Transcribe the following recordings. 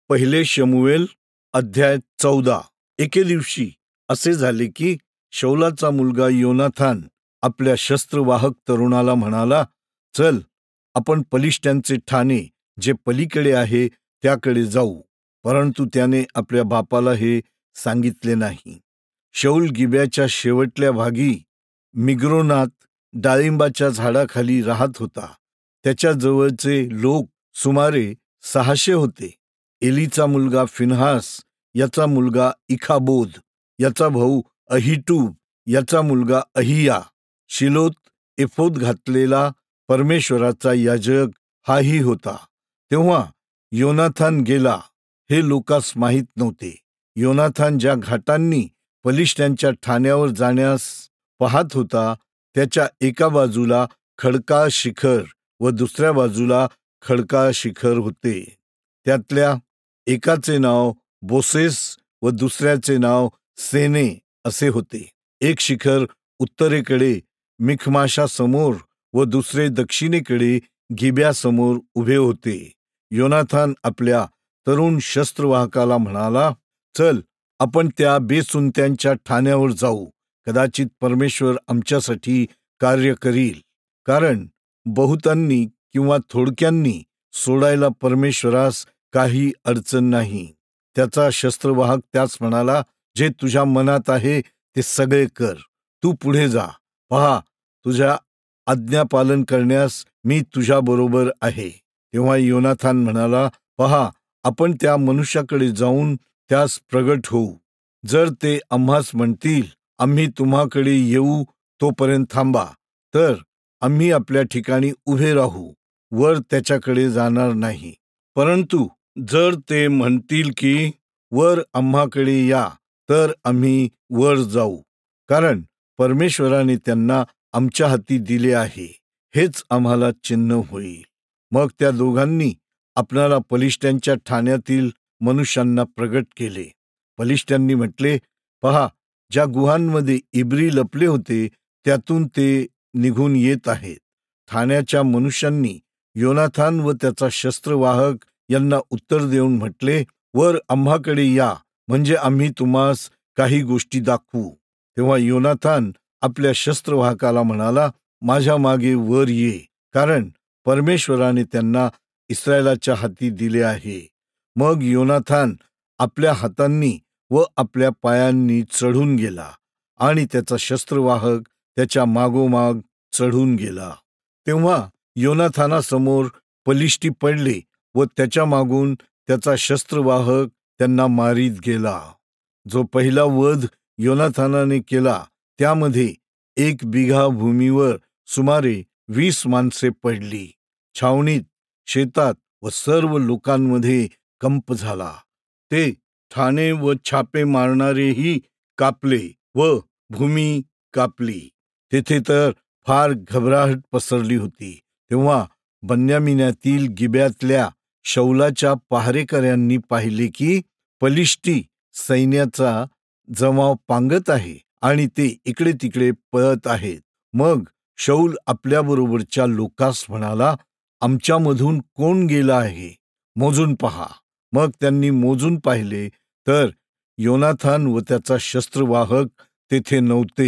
पहिले शमूएल अध्याय 14. एके दिवशी असे झाले की शौलाचा मुलगा योनाथान आपल्या शस्त्रवाहक तरुणाला म्हणाला, चल आपण पलिष्ठ्यांचे ठाणे जे पलीकडे आहे त्याकडे जाऊ. परंतु त्याने आपल्या बापाला हे सांगितले नाही. शौल गिब्याच्या शेवटल्या भागी मिग्रोनात डाळिंबाच्या झाडाखाली राहत होता. त्याच्या जवळचे लोक सुमारे 600 होते. एलीचा मुलगा फिनहास, याचा मुलगा इखाबोद, याचा भाऊ अहिटूब, याचा मुलगा अहिया, शिलोत एफोद घातलेला परमेश्वराचा याजक हाही होता. तेव्हा योनाथान गेला हे लोकास माहीत नव्हते. योनाथान ज्या घाटांनी पलिष्ठ्यांच्या ठाण्यावर जाण्यास पाहत होता त्याच्या एका बाजूला खडकाळ शिखर व दुसऱ्या बाजूला खडकाळ शिखर होते. त्यातल्या एकाचे नाव बोसेस व दुसऱ्याचे नाव सेने असे होते. एक शिखर उत्तरेकडे मिखमाशा समोर व दुसरे दक्षिणेकडे गिब्यासमोर उभे होते. योनाथान आपल्या तरुण शस्त्रवाहकाला म्हणाला, चल आपण त्या बेसुंत्यांच्या ठाण्यावर जाऊ. कदाचित परमेश्वर आमच्यासाठी कार्य करील, कारण बहुतांनी किंवा थोडक्यांनी सोडायला परमेश्वरास काही अडचण नाही. त्याचा शस्त्रवाहक त्यास म्हणाला, जे तुझ्या मनात आहे ते सगळे कर. तू पुढे जा. पहा, तुझ्या आज्ञापालन करण्यास मी तुझ्या बरोबर आहे. तेव्हा योनाथान म्हणाला, पहा, आपण त्या मनुष्याकडे जाऊन त्यास प्रगट होऊ. जर ते आम्हास म्हणतील, आम्ही तुम्हाकडे येऊ तोपर्यंत थांबा, तर आम्ही आपल्या ठिकाणी उभे राहू, वर त्याच्याकडे जाणार नाही. परंतु जर ते म्हणतील की वर आम्हाकडे या, तर आम्ही वर जाऊ, कारण परमेश्वराने त्यांना आमच्या हाती दिले आहे. हेच आम्हाला चिन्ह होईल. मग त्या दोघांनी आपणाला पलिष्ठ्यांच्या ठाण्यातील मनुष्यांना प्रगट केले. पलिष्ठ्यांनी म्हटले, पहा, ज्या गुहांमध्ये इब्री लपले होते त्यातून ते निघून येत आहेत. ठाण्याच्या मनुष्यांनी योनाथान व त्याचा शस्त्रवाहक यांना उत्तर देऊन म्हटले, वर आम्हाकडे या, म्हणजे आम्ही तुम्हास काही गोष्टी दाखवू. तेव्हा योनाथान आपल्या शस्त्रवाहकाला म्हणाला, माझ्या मागे वर ये, कारण परमेश्वराने त्यांना इस्रायलाच्या हाती दिले आहे. मग योनाथान आपल्या हातांनी व आपल्या पायांनी चढून गेला आणि त्याचा शस्त्रवाहक त्याच्या मागोमाग चढून गेला. तेव्हा योनाथानासमोर पलिष्ठी पडले व त्याच्या मागून त्याचा शस्त्रवाहक त्यांना मारीत गेला. जो पहिला वध योनाथानाने केला त्यामध्ये 1 बिघा भूमीवर सुमारे 20 माणसे पडली. छावणीत, शेतात व सर्व लोकांमध्ये कंप झाला. ते ठाणे व छापे मारणारेही कापले व भूमी कापली. तेथे तर फार घबराहट पसरली होती. तेव्हा बन्यामिनातील गिब्यातल्या शौलाच्या पहारेकऱ्यांनी पाहिले की पलिष्ठी सैन्याचा जमाव पांगत आहे आणि ते इकडे तिकडे पळत आहेत. मग शौल आपल्याबरोबरच्या लोकास म्हणाला, आमच्यामधून कोण गेला आहे, मोजून पहा. मग त्यांनी मोजून पाहिले तर योनाथान व त्याचा शस्त्रवाहक तेथे नव्हते.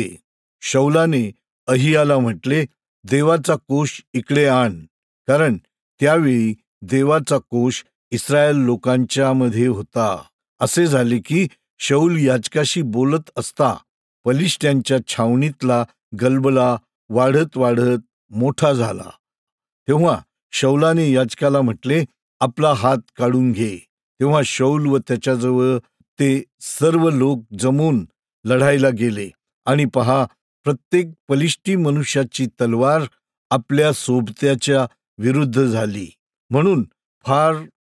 शौलाने अहियाला म्हटले, देवाचा कोष इकडे आण, कारण त्यावेळी देवाचा कोष इस्रायल लोकांच्या मध्ये होता. असे झाले की शौल याजकाशी बोलत असता पलिष्ठ्यांच्या छावणीतला गलबला वाढत वाढत मोठा झाला. तेव्हा शौलाने याजकाला म्हटले, आपला हात काढून घे. तेव्हा शौल व त्याच्याजवळ ते सर्व लोक जमून लढायला गेले आणि पहा, प्रत्येक पलिष्ठी मनुष्याची तलवार आपल्या सोबत्याच्या विरुद्ध झाली, म्हणून फार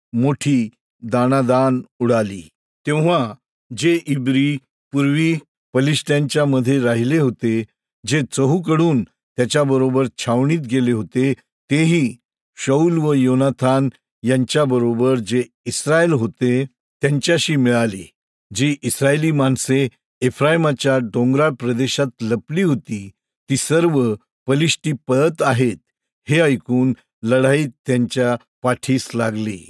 मोठी दाणादाण उडाली. तेव्हा जे इब्री पूर्वी पलिष्ठ्यांच्या मध्ये राहिले होते, जे चहूकडून त्याच्याबरोबर छावणीत गेले होते, तेही शौल व योनाथान यांच्याबरोबर जे इस्रायल होते त्यांच्याशी मिळाले. जी इस्रायली माणसे एफ्रायमाच्या डोंगराळ प्रदेशात लपली होती ती सर्व पलिष्ठी पळत आहेत हे ऐकून लढाईत त्यांच्या पाठीस लागली.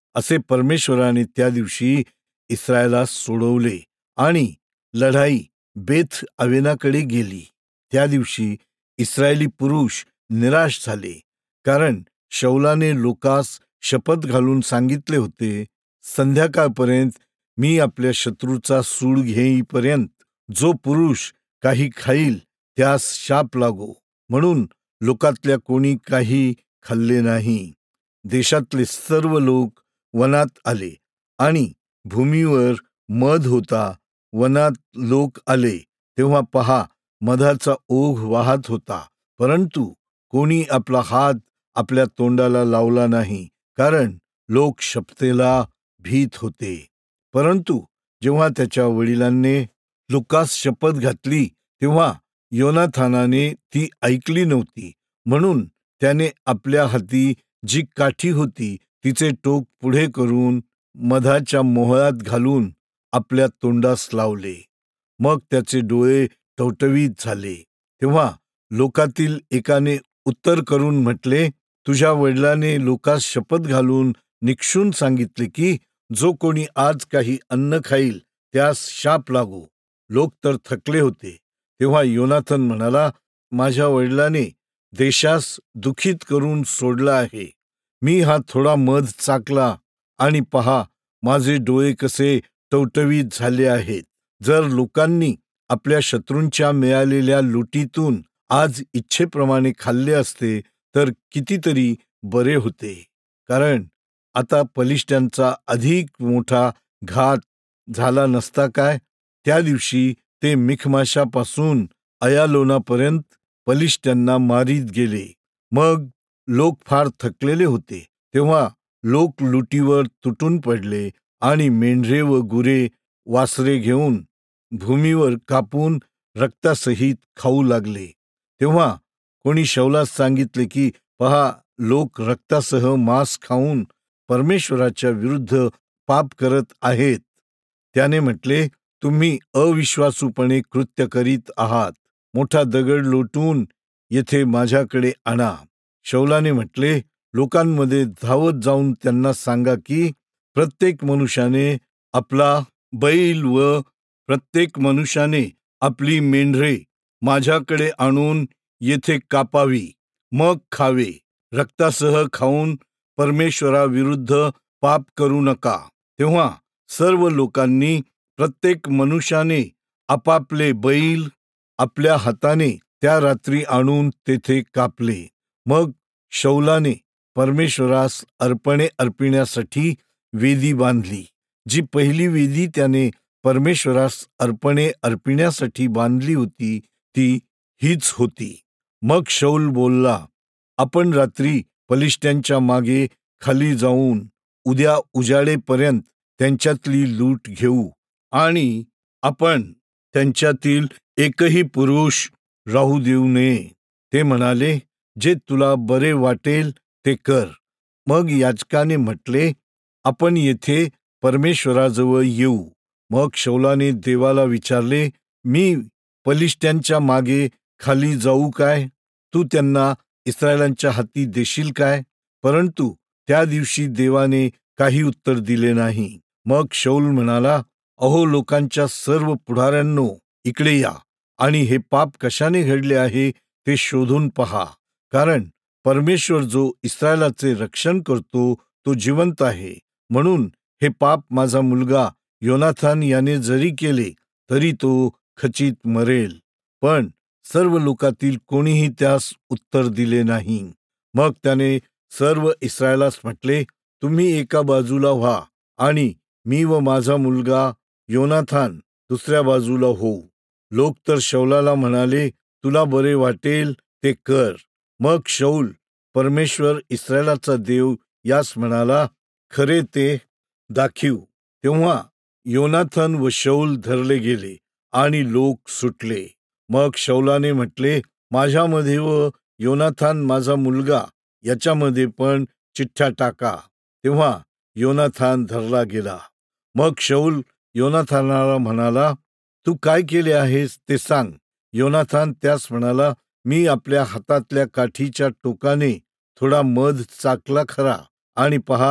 असे परमेश्वराने त्या दिवशी इस्रायलास सोडवले आणि लढाई बेथ अवेनाकडे गेली. त्या दिवशी इस्रायली पुरुष निराश झाले, कारण शौलाने लोकास शपथ घालून सांगितले होते, संध्याकाळपर्यंत मी आपल्या शत्रूचा सूड घेईपर्यंत जो पुरुष काही खाईल त्यास शाप लागो. म्हणून लोकातल्या कोणी काही खाल्ले नाही. देशातले सर्व लोक वनात आले आणि भूमीवर मध होता. वनात लोक आले तेव्हा पहा, मधाचा ओघ वाहत होता, परंतु कोणी आपला हात आपल्या तोंडाला लावला नाही, कारण लोक शपथेला भीत होते. परंतु जेव्हा त्याच्या वडिलांनी लुकास शपथ घातली तेव्हा योनाथानाने ती ऐकली नव्हती. म्हणून त्याने आपल्या हाती जी काठी होती तिचे टोक पुढे करून मधाच्या मोहळात घालून आपल्या तोंडास लावले. मग त्याचे डोळे टवटवीत झाले. तेव्हा लोकातील एकाने उत्तर करून म्हटले, तुझ्या वडिलाने लोकास शपथ घालून निक्षून सांगितले की जो कोणी आज काही अन्न खाईल त्यास शाप लागो. लोक तर थकले होते. तेव्हा योनाथन म्हणाला, माझ्या वडिलाने देशास दुखित करून सोडला आहे. मी हा थोडा मध चाकला आणि पहा, माझे डोळे कसे टवटवीत झाले आहेत. जर लोकांनी आपल्या शत्रूंच्या मिळालेल्या लुटीतून आज इच्छेप्रमाणे खाल्ले असते तर कितीतरी बरे होते, कारण आता पलिष्ट्यांचा अधिक मोठा घात झाला नसता काय. त्या दिवशी ते मिखमाशापासून अयालोनापर्यंत पलिष्ट्यांना मारीत गेले. मग लोक फार थकलेले होते. तेव्हा लोक लुटीवर तुटून पडले आणि मेंढरे व गुरे वासरे घेऊन भूमीवर कापून रक्तासहित खाऊ लागले. तेव्हा कोणी शौलास सांगितले की पहा, लोक रक्तासह मांस खाऊन परमेश्वराच्या विरुद्ध पाप करत आहेत. त्याने म्हटले, तुम्ही अविश्वासूपणे कृत्य करीत आहात. मोठा दगड लोटून येथे माझ्याकडे आणा. शौलाने म्हटले, लोकांमध्ये धावत जाऊन त्यांना सांगा की प्रत्येक मनुष्याने आपला बैल व प्रत्येक मनुष्याने आपली मेंढरे माझ्याकडे आणून येथे कापावी, मग खावे. रक्तासह खाऊन परमेश्वराविरुद्ध पाप करू नका. तेव्हा सर्व लोकांनी प्रत्येक मनुष्याने आपापले बैल आपल्या हाताने त्या रात्री आणून तेथे कापले. मग शौलाने परमेश्वरास अर्पणे अर्पिण्यासाठी वेदी बांधली. जी पहिली वेदी त्याने परमेश्वरास अर्पणे अर्पिण्यासाठी बांधली होती ती हीच होती. मग शौल बोलला, आपण रात्री पलिष्ट्यांच्या मागे खाली जाऊन उद्या उजाडेपर्यंत त्यांच्यातली लूट घेऊ आणि आपण त्यांच्यातील एकही पुरुष राहू देऊ नये. ते म्हणाले, जे तुला बरे वाटेल ते कर. मग याजकाने म्हटले, आपण येथे परमेश्वराजवळ येऊ. मग शौलाने देवाला विचारले, मी पलिष्ट्यांच्या मागे खाली जाऊ काय? तू त्यांना इस्रायलांच्या हाती देशील काय? परंतु त्या दिवशी देवाने काही उत्तर दिले नाही. मग शौल म्हणाला, अहो लोकांच्या सर्व पुढाऱ्यांनो, इकडे या आणि हे पाप कशाने घडले आहे ते शोधून पहा. कारण परमेश्वर जो इस्रायलाचे रक्षण करतो तो जिवंत आहे. म्हणून हे पाप माझा मुलगा योनाथान याने जरी केले तरी तो खचित मरेल. पण सर्व लोकातील कोणीही त्यास उत्तर दिले नाही. मग त्याने सर्व इस्रायलास म्हटले, तुम्ही एका बाजूला व्हा आणि मी व माझा मुलगा योनाथान दुसऱ्या बाजूला होऊ. लोक तर शौलाला म्हणाले, तुला बरे वाटेल ते कर. मग शौल, परमेश्वर इस्रायलाचा देव यास म्हणाला, खरे ते दाखीव. तेव्हा योनाथन व शौल धरले गेले आणि लोक सुटले. मग शौलाने म्हटले, माझ्यामध्ये व योनाथान माझा मुलगा याच्यामध्ये पण चिठ्ठ्या टाका. तेव्हा योनाथान धरला गेला. मग शौल योनाथानाला म्हणाला, तू काय केले आहेस ते सांग. योनाथान त्यास म्हणाला, मी आपल्या हातातल्या काठीच्या टोकाने थोडा मध चाकला खरा, आणि पहा,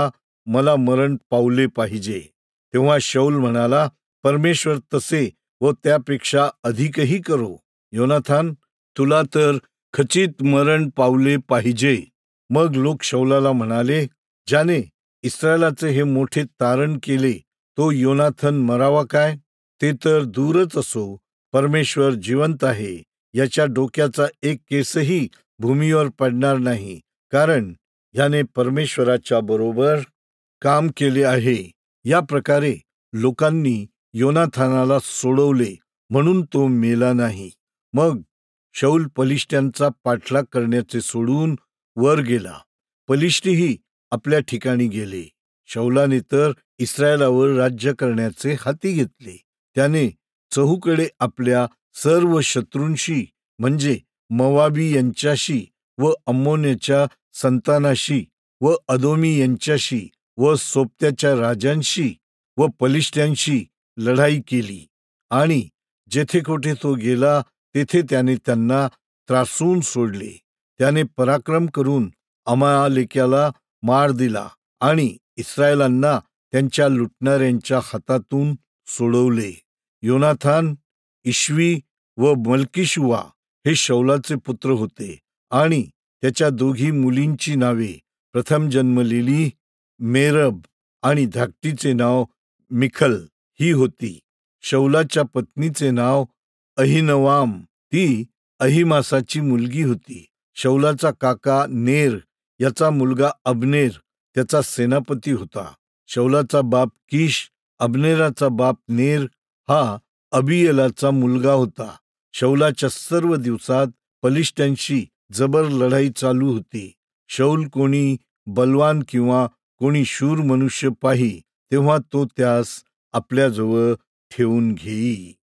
मला मरण पावले पाहिजे. तेव्हा शौल म्हणाला, परमेश्वर तसे व त्यापेक्षा अधिकही करो. योनाथान, तुला तर खचित मरण पावले पाहिजे. मग लोक शौलाला म्हणाले, ज्याने इस्रायलाचे हे मोठे तारण केले तो योनाथन मरावा काय? ते तर दूरच असो, परमेश्वर जिवंत आहे, याच्या डोक्याचा एक केसही भूमीवर पडणार नाही, कारण याने परमेश्वराच्या बरोबर काम केले आहे. या प्रकारे लोकांनी योनाथानाला सोडवले, म्हणून तो मेला नाही. मग शौल पलिष्ट्यांचा पाठलाग करण्याचे सोडून वर गेला. पलिष्टीही आपल्या ठिकाणी गेले. शौलाने तर इस्रायलावर राज्य करण्याचे हाती घेतले. त्याने चहूकडे आपल्या सर्व शत्रूंशी म्हणजे मोवाबी यांच्याशी व अम्मोन्याच्या संतानाशी व अदोमी यांच्याशी व सोप्त्याच्या राजांशी व पलिष्ट्यांशी लढाई केली आणि जेथे कोठे तो गेला तेथे त्याने त्यांना त्रासून सोडले. त्याने पराक्रम करून अमालेक्याला मार दिला आणि इस्रायलांना त्यांच्या लुटणाऱ्यांच्या हातातून सोडवले. योनाथान, इश्वी व मल्कीशुवा हे शौलाचे पुत्र होते आणि त्याच्या दोघी मुलींची नावे प्रथम जन्मलेली मेरब आणि धाकटीचे नाव मिखल ही होती. शौलाच्या पत्नीचे नाव अहिनवाम, ती अहिमासाची मुलगी होती. शौलाचा काका नेर याचा मुलगा अब्नेर त्याचा सेनापती होता. शौलाचा बाप किश, अब्नेराचा बाप नेर हा अबियलाचा मुलगा होता. शौलाच्या सर्व दिवसात पलिष्ट्यांशी जबर लढाई चालू होती. शौल कोणी बलवान किंवा कोणी शूर मनुष्य पाही, तेव्हा तो त्यास आपल्याजवळ ठेवून घेई.